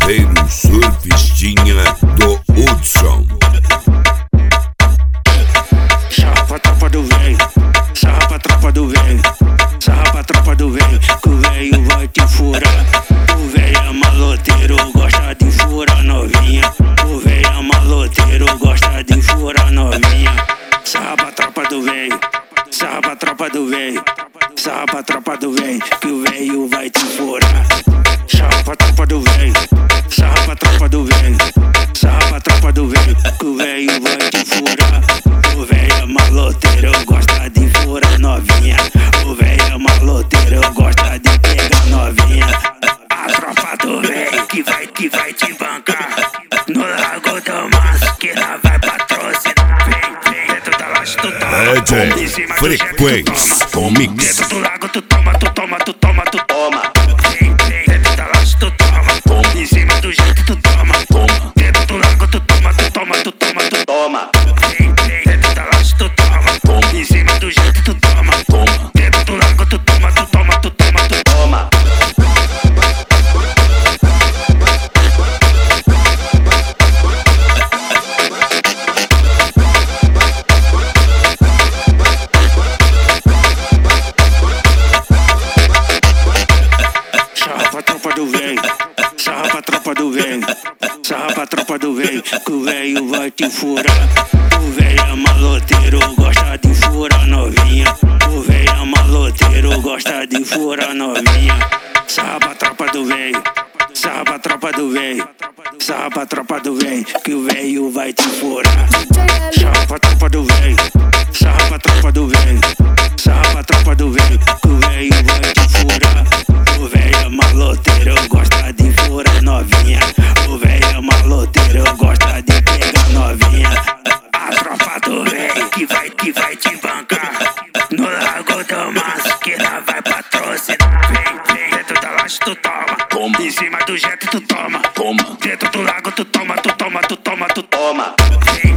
verdadeiro surfistinha do Hudson. Sarra pra tropa do véi, sarra pra tropa do véi, sarra pra tropa do véi, que o véio vai te furar. O véio é maloteiro, gosta de furar novinha. O véio é maloteiro, gosta de furar novinha. Sarra pra tropa do véio, sarra pra tropa do véio, sarra pra tropa do véio, que o véio vai te furar. Sarra pra tropa do véio, sarra pra tropa do véio, sarra pra tropa do véio, que o véio vai te furar. O véio é maloteiro, gosta de furar novinha. O véio é maloteiro, gosta de pegar novinha. A tropa do véio que vai te bancar no Lago do Mas, que ela vai patrocinar. Vem, dentro da laje tu toma, DJ Frequência com mix. dentro do lago tu toma, tu toma, tu toma, tu toma. Vem, dentro da laje tu toma, em cima do jeito tu toma, dentro do lago tu toma, tu toma, tu toma, tu toma. Vem, dentro da laje tu toma, em cima do jeito tu toma, dentro do lago tu toma, tu toma, tu toma, tu toma. Sarra pra tropa do véio, sarra pra tropa do véio, sarra pra tropa do véio, que o véio vai te furar. O véio é maloteiro, gosta de furar novinha. O véio é maloteiro, gosta de furar novinha. Sarra pra tropa do véio, sarra pra tropa do véio, sarra pra tropa do véio, que o véio vai te furar. Sarra pra tropa do véio, sarra pra tropa do véio, sarra pra tropa do véio, que o véio vai te furar. O véio é maloteiro, gosta de furar novinha. O véio é maloteiro, gosta de pegar novinha. A tropa do véio que vai te bancar no Lago do Mas, que ela vai patrocinar. Vem, dentro da laje tu toma, em cima do jeito tu toma, dentro do lago tu toma, tu toma, tu toma, tu toma. Vem,